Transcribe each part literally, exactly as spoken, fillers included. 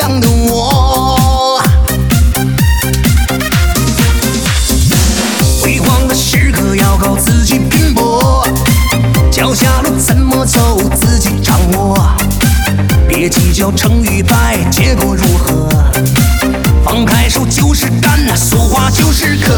样的我。辉煌的时刻要靠自己拼搏，脚下路怎么走自己掌握，别计较成与败，结果如何。放开手就是干，说话就是渴，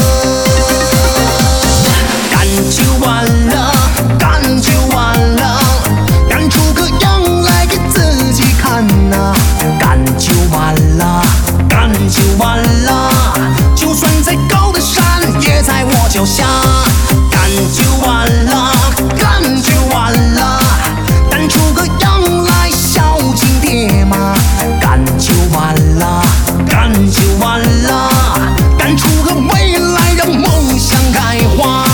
干就完了，干就完了，干出个样来给自己看呐、干就完了，干就完了，就算再高的山也在我脚下，干就完了，干就完了，干出个样来孝敬爹妈，干就完了。干就完了，干出个未来，让梦想开花。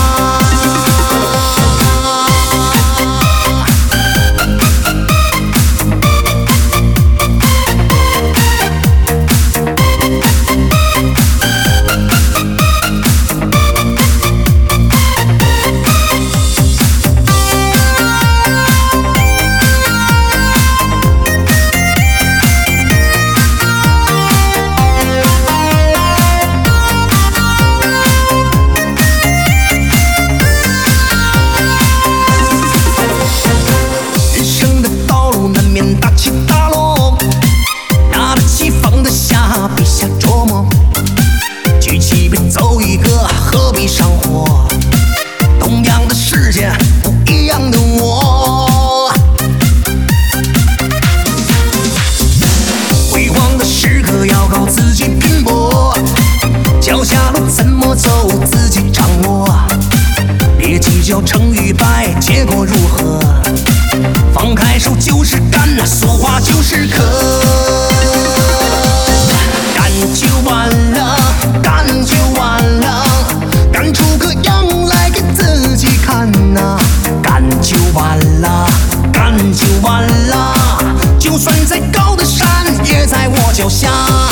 大起大落，拿得起放得下，别瞎琢磨。举起杯走一个，何必上火？同样的世界，不一样的我。辉煌的时刻要靠自己拼搏，脚下路怎么走自己掌握，别计较成与败，结果如何。放开手就是干，说话就是渴，干就完了，干就完了，干出个样来给自己看呐、干就完了，干就完了，就算再高的山也在我脚下。